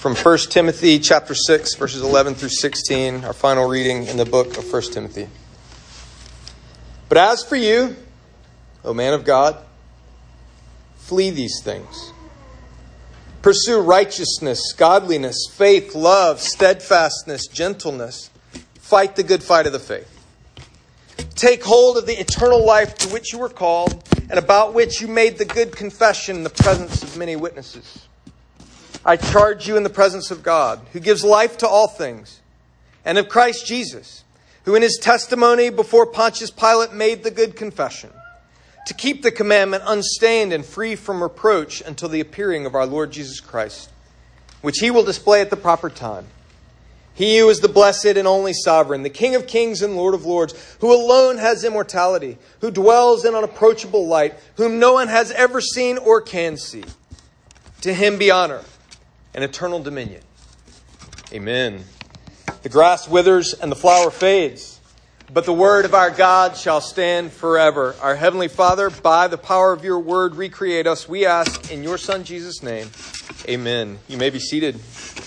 from 1 Timothy chapter 6, verses 11 through 16, our final reading in the book of 1 Timothy. But as for you, O man of God, flee these things. Pursue righteousness, godliness, faith, love, steadfastness, gentleness. Fight the good fight of the faith. Take hold of the eternal life to which you were called and about which you made the good confession in the presence of many witnesses. I charge you in the presence of God, who gives life to all things, and of Christ Jesus, who in his testimony before Pontius Pilate made the good confession, to keep the commandment unstained and free from reproach until the appearing of our Lord Jesus Christ, which he will display at the proper time. He who is the blessed and only sovereign, the King of kings and Lord of lords, who alone has immortality, who dwells in unapproachable light, whom no one has ever seen or can see. To him be honor and eternal dominion. Amen. The grass withers and the flower fades, but the word of our God shall stand forever. Our Heavenly Father, by the power of your word, recreate us, we ask in your Son Jesus' name. Amen. You may be seated.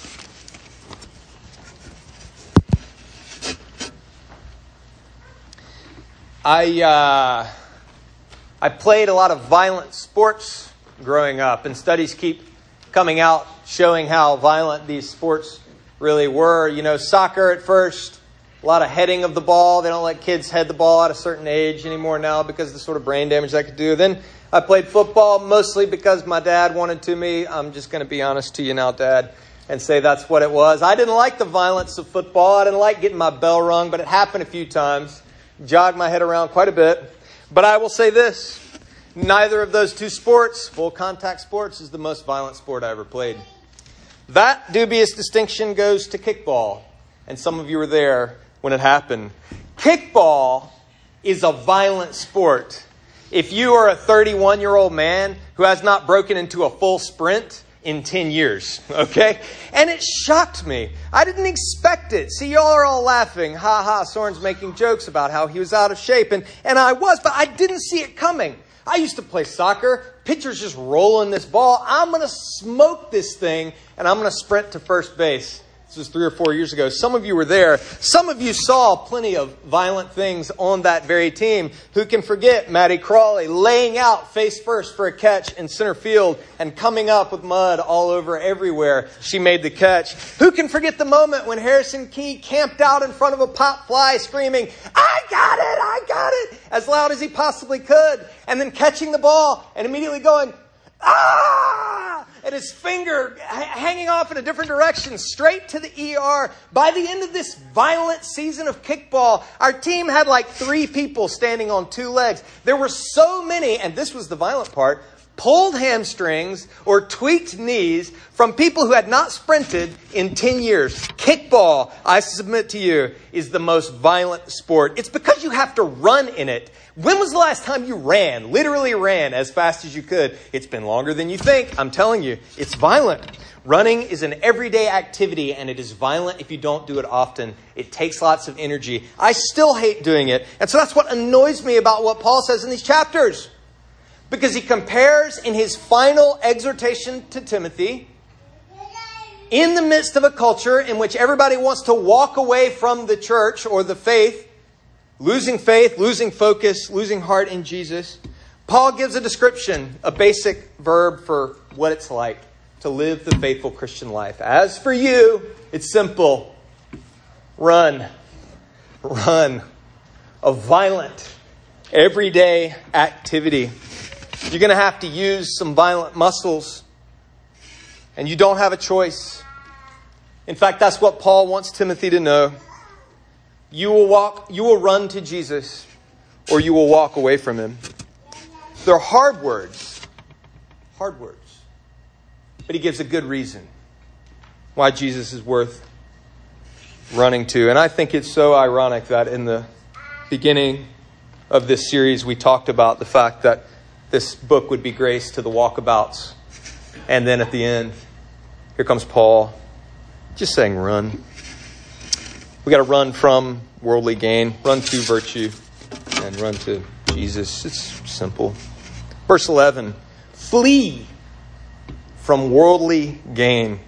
I played a lot of violent sports growing up, and studies keep coming out showing how violent these sports really were. You know, soccer at first, a lot of heading of the ball. They don't let kids head the ball at a certain age anymore now because of the sort of brain damage that could do. Then I played football mostly because my dad wanted to me. I'm just going to be honest to you now, Dad, and say that's what it was. I didn't like the violence of football. I didn't like getting my bell rung, but it happened a few times. Jogged my head around quite a bit. But I will say this. Neither of those two sports, full contact sports, is the most violent sport I ever played. That dubious distinction goes to kickball. And some of you were there when it happened. Kickball is a violent sport. If you are a 31-year-old man who has not broken into a full sprint in 10 years, okay? And it shocked me. I didn't expect it. See, y'all are all laughing. Ha ha, Soren's making jokes about how he was out of shape. And I was, but I didn't see it coming. I used to play soccer. Pitcher's just rolling this ball. I'm going to smoke this thing, and I'm going to sprint to first base. This was 3 or 4 years ago. Some of you were there. Some of you saw plenty of violent things on that very team. Who can forget Maddie Crawley laying out face first for a catch in center field and coming up with mud all over everywhere she made the catch? Who can forget the moment when Harrison Key camped out in front of a pop fly screaming, I got it, as loud as he possibly could, and then catching the ball and immediately going, ah! And his finger hanging off in a different direction, straight to the ER. By the end of this violent season of kickball, our team had like 3 people standing on 2 legs. There were so many, and this was the violent part, pulled hamstrings or tweaked knees from people who had not sprinted in 10 years. Kickball, I submit to you, is the most violent sport. It's because you have to run in it. When was the last time you ran, literally ran as fast as you could? It's been longer than you think. I'm telling you, it's violent. Running is an everyday activity, and it is violent if you don't do it often. It takes lots of energy. I still hate doing it. And so that's what annoys me about what Paul says in these chapters. Because he compares in his final exhortation to Timothy, in the midst of a culture in which everybody wants to walk away from the church or the faith, losing focus, losing heart in Jesus, Paul gives a description, a basic verb for what it's like to live the faithful Christian life. As for you, it's simple. Run. A violent, everyday activity. You're going to have to use some violent muscles. And you don't have a choice. In fact, that's what Paul wants Timothy to know. You will run to Jesus, or you will walk away from him. They're hard words. But he gives a good reason why Jesus is worth running to. And I think it's so ironic that in the beginning of this series, we talked about the fact that this book would be grace to the walkabouts. And then at the end, here comes Paul just saying run. We got to run from worldly gain, run to virtue, and run to Jesus. It's simple. Verse 11, flee from worldly gain.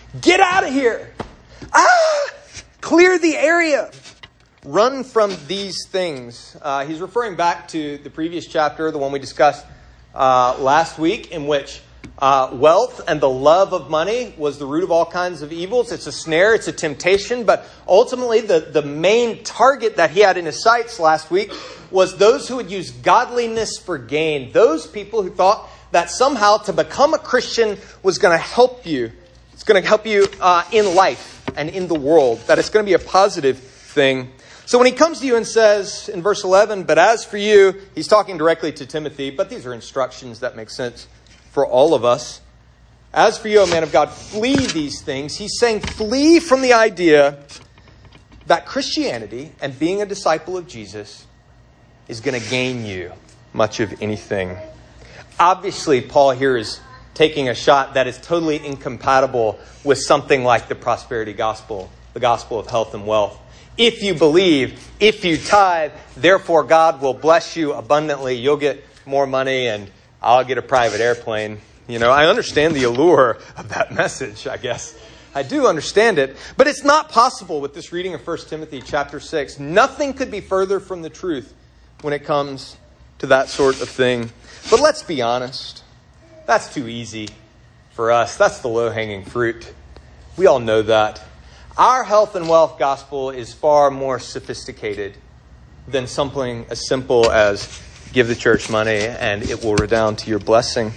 Get out of here. Clear the area. Run from these things. He's referring back to the previous chapter, the one we discussed last week, in which wealth and the love of money was the root of all kinds of evils. It's a snare, it's a temptation, but ultimately the main target that he had in his sights last week was those who would use godliness for gain. Those people who thought that somehow to become a Christian was going to help you. It's going to help you in life and in the world, that it's going to be a positive thing. So when he comes to you and says in verse 11, but as for you, he's talking directly to Timothy, but these are instructions that make sense for all of us. As for you, O man of God, flee these things. He's saying flee from the idea that Christianity and being a disciple of Jesus is going to gain you much of anything. Obviously, Paul here is taking a shot that is totally incompatible with something like the prosperity gospel, the gospel of health and wealth. If you believe, if you tithe, therefore God will bless you abundantly. You'll get more money and I'll get a private airplane. You know, I understand the allure of that message, I guess. I do understand it. But it's not possible with this reading of 1 Timothy chapter 6. Nothing could be further from the truth when it comes to that sort of thing. But let's be honest. That's too easy for us. That's the low-hanging fruit. We all know that. Our health and wealth gospel is far more sophisticated than something as simple as give the church money and it will redound to your blessing.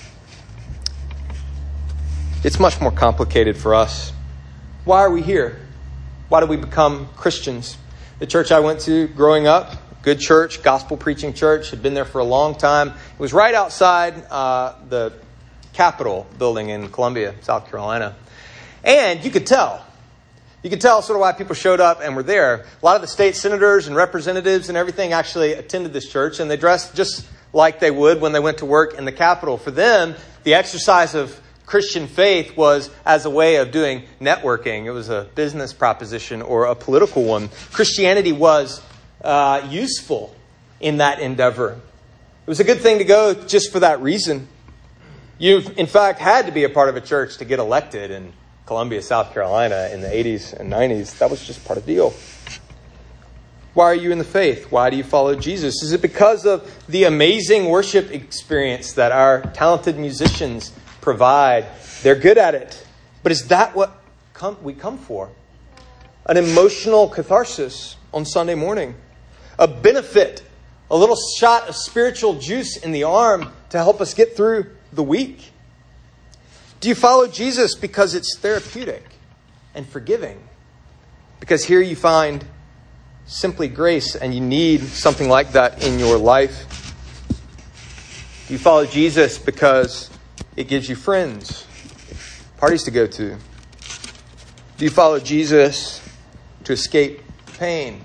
It's much more complicated for us. Why are we here? Why did we become Christians? The church I went to growing up, good church, gospel preaching church, had been there for a long time. It was right outside the Capitol building in Columbia, South Carolina. And you could tell. You could tell sort of why people showed up and were there. A lot of the state senators and representatives and everything actually attended this church, and they dressed just like they would when they went to work in the Capitol. For them, the exercise of Christian faith was as a way of doing networking. It was a business proposition or a political one. Christianity was useful in that endeavor. It was a good thing to go just for that reason. You, in fact, had to be a part of a church to get elected in Columbia, South Carolina in the 80s and 90s. That was just part of the deal. Why are you in the faith? Why do you follow Jesus? Is it because of the amazing worship experience that our talented musicians provide? They're good at it. But is that what we come for? An emotional catharsis on Sunday morning. A benefit. A little shot of spiritual juice in the arm to help us get through the week. Do you follow Jesus because it's therapeutic and forgiving? Because here you find simply grace and you need something like that in your life? Do you follow Jesus because it gives you friends, parties to go to? Do you follow Jesus to escape pain?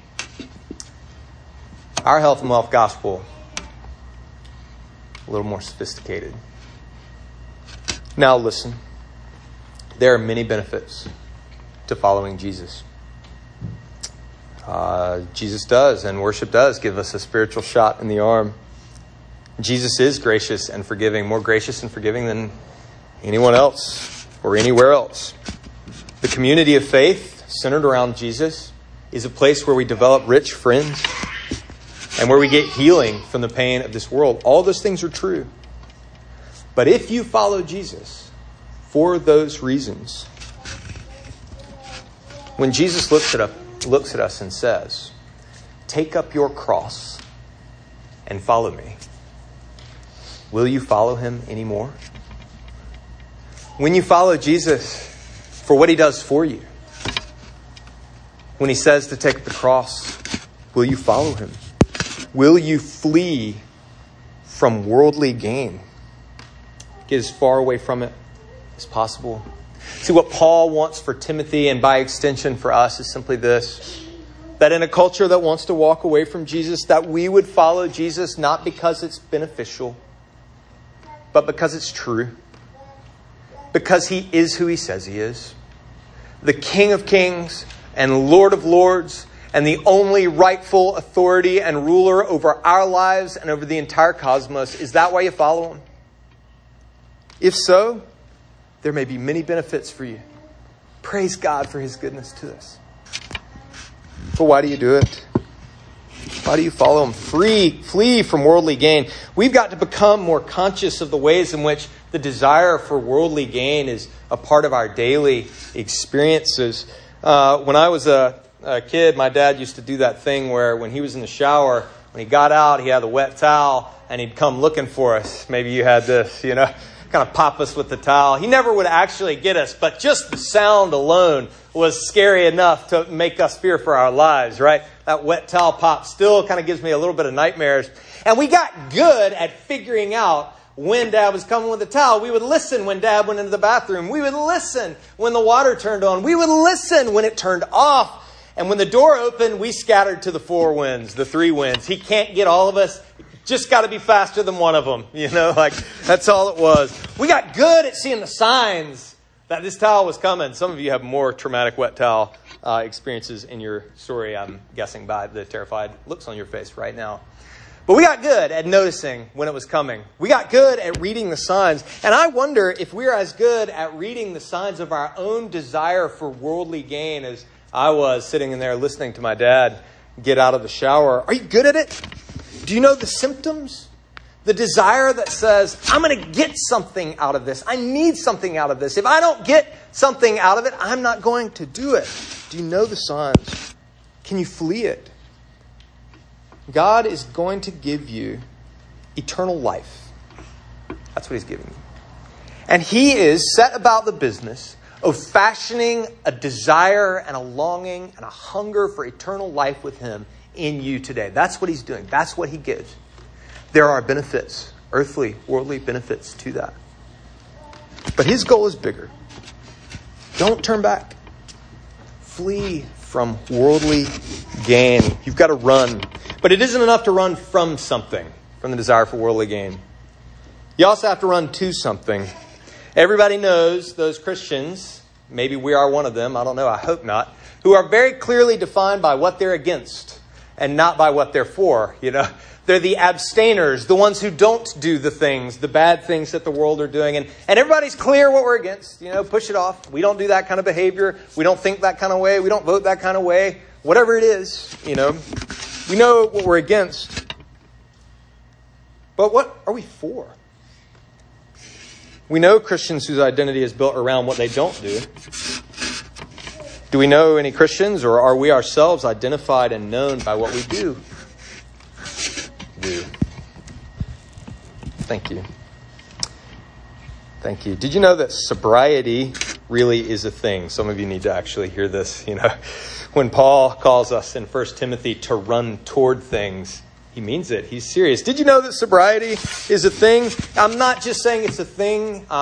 Our health and wealth gospel, a little more sophisticated. Now listen, there are many benefits to following Jesus. Jesus does, and worship does, give us a spiritual shot in the arm. Jesus is gracious and forgiving, more gracious and forgiving than anyone else or anywhere else. The community of faith centered around Jesus is a place where we develop rich friends and where we get healing from the pain of this world. All those things are true. But if you follow Jesus for those reasons, when Jesus looks at us and says, "Take up your cross and follow me," will you follow him anymore? When you follow Jesus for what he does for you, when he says to take up the cross, will you follow him? Will you flee from worldly gain? Get as far away from it as possible. See, what Paul wants for Timothy, and by extension for us, is simply this: that in a culture that wants to walk away from Jesus, that we would follow Jesus not because it's beneficial, but because it's true. Because he is who he says he is. The King of Kings and Lord of Lords, and the only rightful authority and ruler over our lives and over the entire cosmos. Is that why you follow him? If so, there may be many benefits for you. Praise God for his goodness to us. But why do you do it? Why do you follow him? Flee from worldly gain. We've got to become more conscious of the ways in which the desire for worldly gain is a part of our daily experiences. When I was a kid, my dad used to do that thing where when he was in the shower, when he got out, he had a wet towel and he'd come looking for us. Maybe you had this, kind of pop us with the towel. He never would actually get us, but just the sound alone was scary enough to make us fear for our lives, right? That wet towel pop still kind of gives me a little bit of nightmares. And we got good at figuring out when Dad was coming with the towel. We would listen when Dad went into the bathroom. We would listen when the water turned on. We would listen when it turned off. And when the door opened, we scattered to the four winds, the three winds. He can't get all of us. Just got to be faster than one of them. That's all it was. We got good at seeing the signs that this towel was coming. Some of you have more traumatic wet towel experiences in your story, I'm guessing, by the terrified looks on your face right now. But we got good at noticing when it was coming. We got good at reading the signs. And I wonder if we're as good at reading the signs of our own desire for worldly gain as I was sitting in there listening to my dad get out of the shower. Are you good at it? Do you know the symptoms? The desire that says, I'm going to get something out of this. I need something out of this. If I don't get something out of it, I'm not going to do it. Do you know the signs? Can you flee it? God is going to give you eternal life. That's what he's giving you. And he is set about the business of fashioning a desire and a longing and a hunger for eternal life with him in you today. That's what he's doing. That's what he gives. There are benefits, earthly, worldly benefits to that. But his goal is bigger. Don't turn back. Flee from worldly gain. You've got to run. But it isn't enough to run from something, from the desire for worldly gain. You also have to run to something. Everybody knows those Christians, maybe we are one of them, I don't know, I hope not, who are very clearly defined by what they're against and not by what they're for. They're the abstainers, the ones who don't do the things, the bad things that the world are doing. And everybody's clear what we're against. Push it off. We don't do that kind of behavior. We don't think that kind of way. We don't vote that kind of way. Whatever it is, we know what we're against. But what are we for? We know Christians whose identity is built around what they don't do. Do we know any Christians, or are we ourselves identified and known by what we do? Thank you. Thank you. Did you know that sobriety really is a thing? Some of you need to actually hear this. When Paul calls us in 1 Timothy to run toward things, he means it. He's serious. Did you know that sobriety is a thing? I'm not just saying it's a thing in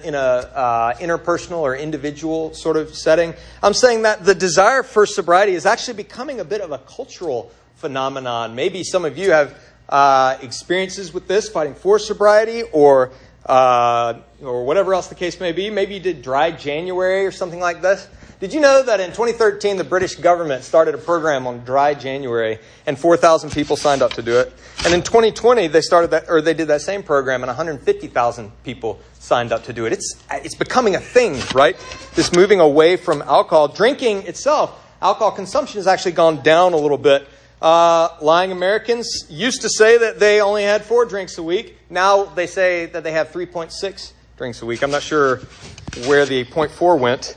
a interpersonal or individual sort of setting. I'm saying that the desire for sobriety is actually becoming a bit of a cultural phenomenon. Maybe some of you have experiences with this, fighting for sobriety, or whatever else the case may be. Maybe you did Dry January or something like this. Did you know that in 2013, the British government started a program on Dry January, and 4,000 people signed up to do it? And in 2020, they did that same program, and 150,000 people signed up to do it. It's becoming a thing, right? This moving away from alcohol. Drinking itself, alcohol consumption has actually gone down a little bit. Lying Americans used to say that they only had 4 drinks a week. Now they say that they have 3.6 drinks a week. I'm not sure where the 0.4 went.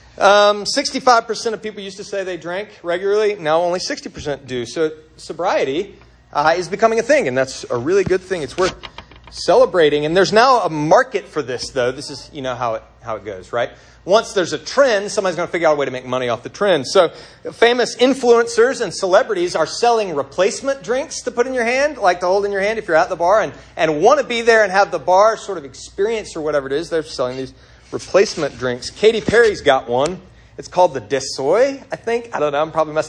65% of people used to say they drank regularly. Now only 60% do. So sobriety is becoming a thing, and that's a really good thing. It's worth celebrating. And there's now a market for this, though. This is, how it goes, right? Once there's a trend, somebody's going to figure out a way to make money off the trend. So famous influencers and celebrities are selling replacement drinks to put in your hand, like to hold in your hand if you're at the bar and want to be there and have the bar sort of experience or whatever it is. They're selling these replacement drinks. Katy Perry's got one. It's called the Desoi, I think. I don't know. I'm probably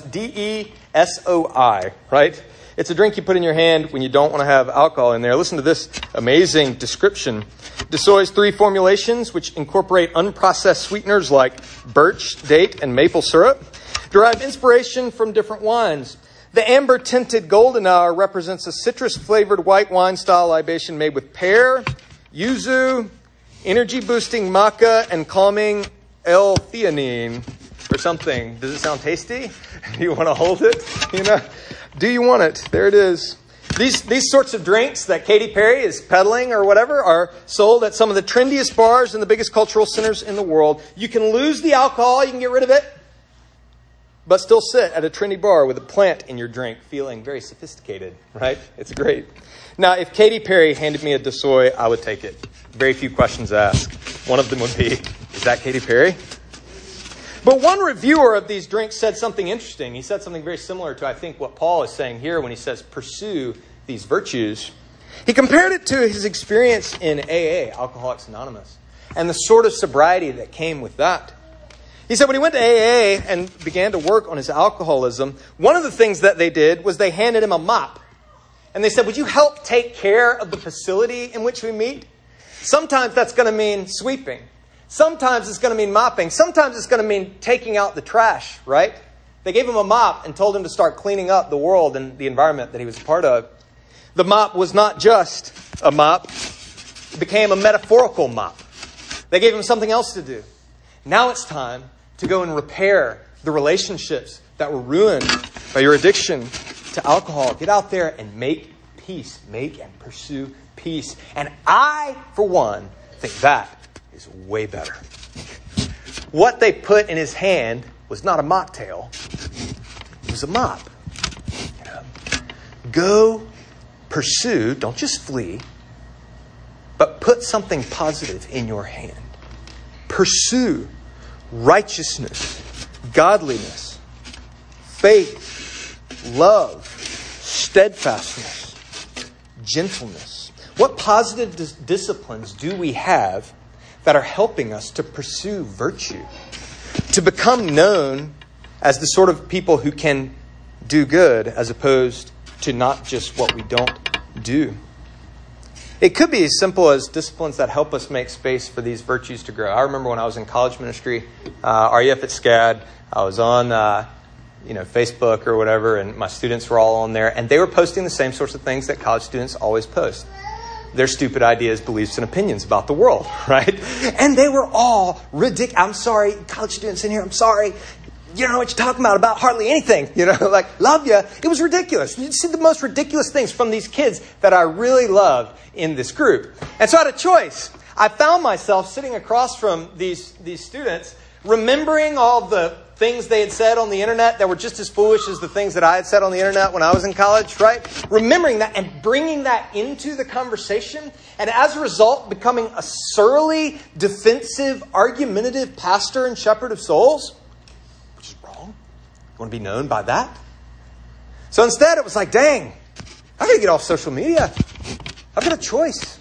DESOI, right? It's a drink you put in your hand when you don't want to have alcohol in there. Listen to this amazing description. Desoi's 3 formulations, which incorporate unprocessed sweeteners like birch, date, and maple syrup, derive inspiration from different wines. The amber-tinted golden hour represents a citrus-flavored white wine-style libation made with pear, yuzu, energy-boosting maca, and calming L-theanine or something. Does it sound tasty? You want to hold it? Do you want it? There it is. These sorts of drinks that Katy Perry is peddling or whatever are sold at some of the trendiest bars and the biggest cultural centers in the world. You can lose the alcohol, you can get rid of it, but still sit at a trendy bar with a plant in your drink, feeling very sophisticated, right? It's great. Now, if Katy Perry handed me a DeSoy, I would take it. Very few questions asked. One of them would be, is that Katy Perry? But one reviewer of these drinks said something interesting. He said something very similar to, I think, what Paul is saying here when he says pursue these virtues. He compared it to his experience in AA, Alcoholics Anonymous, and the sort of sobriety that came with that. He said when he went to AA and began to work on his alcoholism, one of the things that they did was they handed him a mop. And they said, would you help take care of the facility in which we meet? Sometimes that's going to mean sweeping. Sometimes it's going to mean mopping. Sometimes it's going to mean taking out the trash, right? They gave him a mop and told him to start cleaning up the world and the environment that he was a part of. The mop was not just a mop. It became a metaphorical mop. They gave him something else to do. Now it's time to go and repair the relationships that were ruined by your addiction to alcohol. Get out there and make peace. Make and pursue peace. And I, for one, think that is way better. What they put in his hand was not a mocktail. It was a mop. Go pursue, don't just flee, but put something positive in your hand. Pursue righteousness, godliness, faith, love, steadfastness, gentleness. What positive disciplines do we have that are helping us to pursue virtue, to become known as the sort of people who can do good as opposed to not just what we don't do? It could be as simple as disciplines that help us make space for these virtues to grow. I remember when I was in college ministry, REF at SCAD, I was on Facebook or whatever, and my students were all on there, and they were posting the same sorts of things that college students always post. Their stupid ideas, beliefs, and opinions about the world, right? And they were all ridiculous. I'm sorry, college students in here, I'm sorry. You don't know what you're talking about hardly anything. Love you. It was ridiculous. You'd see the most ridiculous things from these kids that I really loved in this group. And so I had a choice. I found myself sitting across from these students, remembering all the things they had said on the internet that were just as foolish as the things that I had said on the internet when I was in college, right? Remembering that and bringing that into the conversation. And as a result, becoming a surly, defensive, argumentative pastor and shepherd of souls. Which is wrong. You want to be known by that? So instead, it was like, dang, I got to get off social media. I've got a choice.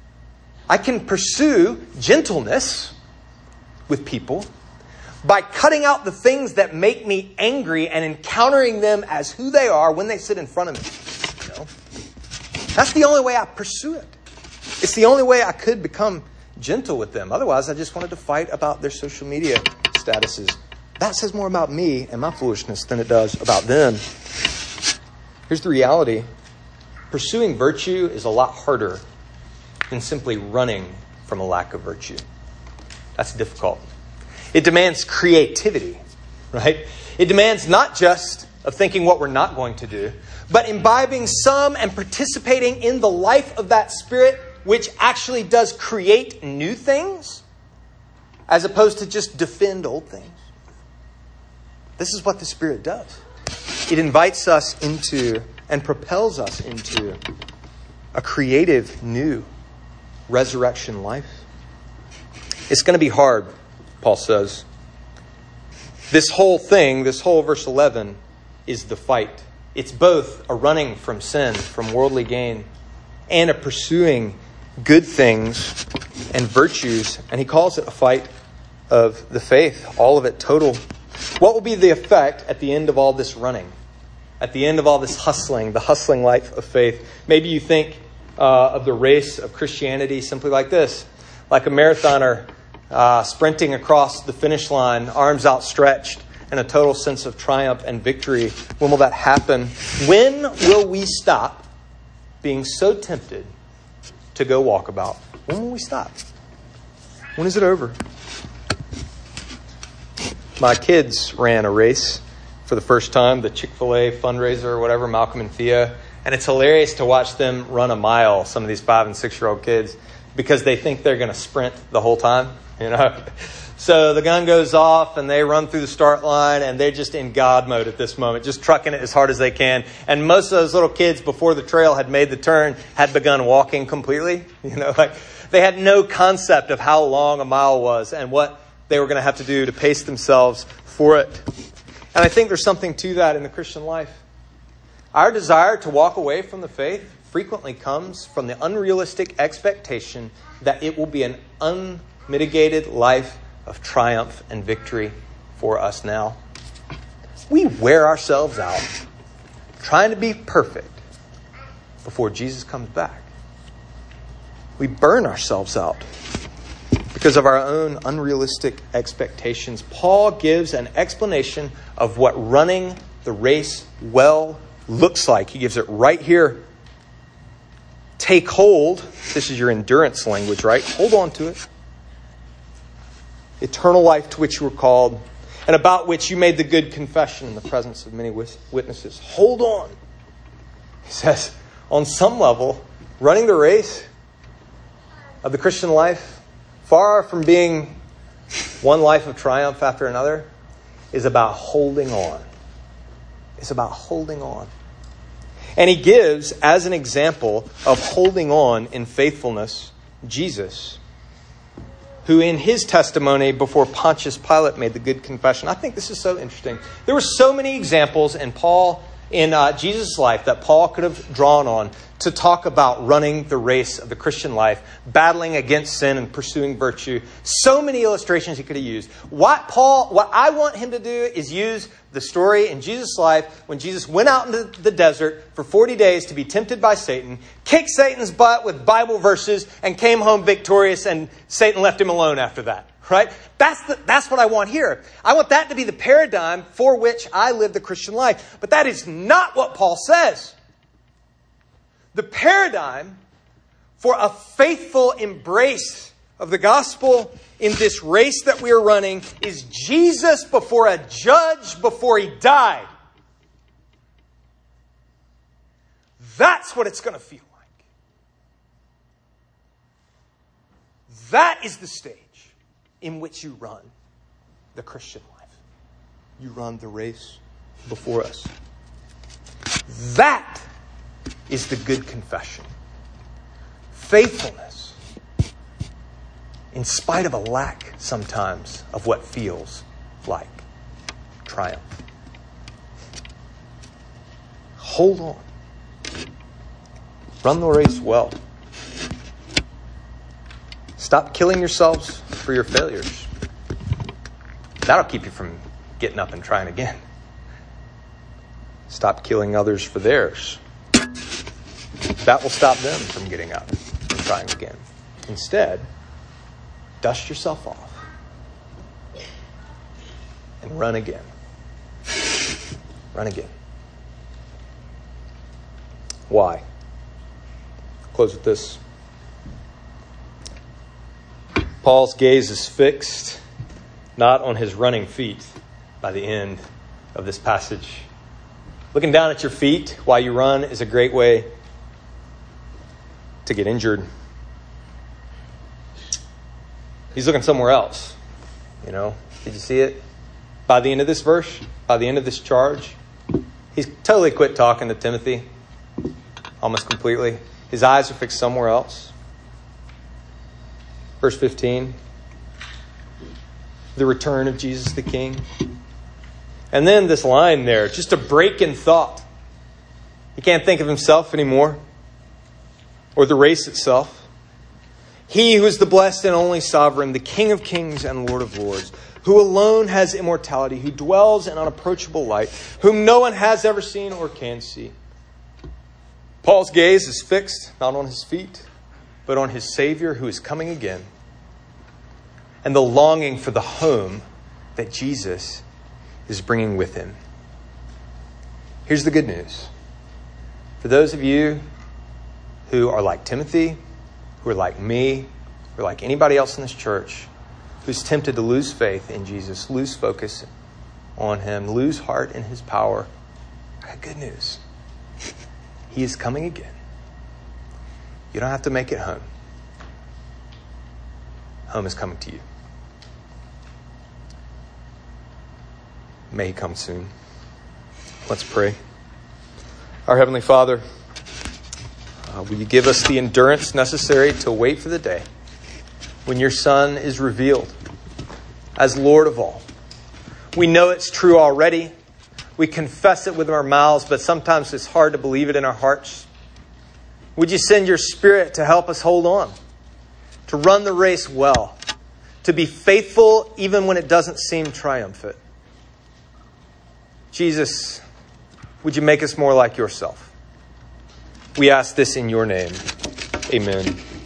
I can pursue gentleness with people by cutting out the things that make me angry and encountering them as who they are when they sit in front of me. That's the only way I pursue it. It's the only way I could become gentle with them. Otherwise, I just wanted to fight about their social media statuses. That says more about me and my foolishness than it does about them. Here's the reality. Pursuing virtue is a lot harder than simply running from a lack of virtue. That's difficult. It demands creativity, right? It demands not just of thinking what we're not going to do, but imbibing some and participating in the life of that Spirit, which actually does create new things, as opposed to just defend old things. This is what the Spirit does. It invites us into and propels us into a creative, new resurrection life. It's going to be hard, Paul says. This whole thing, this whole verse 11, is the fight. It's both a running from sin, from worldly gain, and a pursuing good things and virtues. And he calls it a fight of the faith, all of it total. What will be the effect at the end of all this running? At the end of all this hustling, the hustling life of faith? Maybe you think of the race of Christianity simply like this. Like a marathoner sprinting across the finish line, arms outstretched, and a total sense of triumph and victory. When will that happen? When will we stop being so tempted to go walkabout? When will we stop? When is it over? My kids ran a race for the first time, the Chick-fil-A fundraiser or whatever, Malcolm and Thea. And it's hilarious to watch them run a mile, some of these 5 and 6-year-old kids, because they think they're going to sprint the whole time, So the gun goes off and they run through the start line and they're just in God mode at this moment, just trucking it as hard as they can. And most of those little kids before the trail had made the turn had begun walking completely. They had no concept of how long a mile was and what they were going to have to do to pace themselves for it. And I think there's something to that in the Christian life. Our desire to walk away from the faith frequently comes from the unrealistic expectation that it will be an unmitigated life of triumph and victory for us now. We wear ourselves out trying to be perfect before Jesus comes back. We burn ourselves out because of our own unrealistic expectations. Paul gives an explanation of what running the race well looks like. He gives it right here. Take hold. This is your endurance language, right? Hold on to it. Eternal life to which you were called and about which you made the good confession in the presence of many witnesses. Hold on. He says, on some level, running the race of the Christian life, far from being one life of triumph after another, is about holding on. It's about holding on. And he gives, as an example of holding on in faithfulness, Jesus, who in his testimony before Pontius Pilate made the good confession. I think this is so interesting. There were so many examples in Jesus' life that Paul could have drawn on to talk about running the race of the Christian life, battling against sin and pursuing virtue. So many illustrations he could have used. What I want him to do is use the story in Jesus' life when Jesus went out into the desert for 40 days to be tempted by Satan, kicked Satan's butt with Bible verses, and came home victorious, and Satan left him alone after that. Right? That's what I want here. I want that to be the paradigm for which I live the Christian life. But that is not what Paul says. The paradigm for a faithful embrace of the gospel in this race that we are running is Jesus before a judge before he died. That's what it's going to feel like. That is the stage in which you run the Christian life. You run the race before us. That is the good confession. Faithfulness, in spite of a lack sometimes of what feels like triumph. Hold on. Run the race well. Stop killing yourselves for your failures. That'll keep you from getting up and trying again. Stop killing others for theirs. That will stop them from getting up and trying again. Instead, dust yourself off and run again. Run again. Why? I'll close with this. Paul's gaze is fixed not on his running feet by the end of this passage. Looking down at your feet while you run is a great way to get injured. He's looking somewhere else. Did you see it? By the end of this verse, by the end of this charge, he's totally quit talking to Timothy. Almost completely. His eyes are fixed somewhere else. Verse 15. The return of Jesus the King. And then this line there, just a break in thought. He can't think of himself anymore. Or the race itself. He who is the blessed and only sovereign, the King of kings and Lord of lords, who alone has immortality, who dwells in unapproachable light, whom no one has ever seen or can see. Paul's gaze is fixed not on his feet, but on his Savior who is coming again, and the longing for the home that Jesus is bringing with him. Here's the good news. For those of you who are like Timothy, who are like me, who are like anybody else in this church, who's tempted to lose faith in Jesus, lose focus on him, lose heart in his power, I got good news. He is coming again. You don't have to make it home. Home is coming to you. May he come soon. Let's pray. Our Heavenly Father, will you give us the endurance necessary to wait for the day when your Son is revealed as Lord of all. We know it's true already. We confess it with our mouths, but sometimes it's hard to believe it in our hearts. Would you send your Spirit to help us hold on, to run the race well, to be faithful even when it doesn't seem triumphant? Jesus, would you make us more like yourself? We ask this in your name. Amen.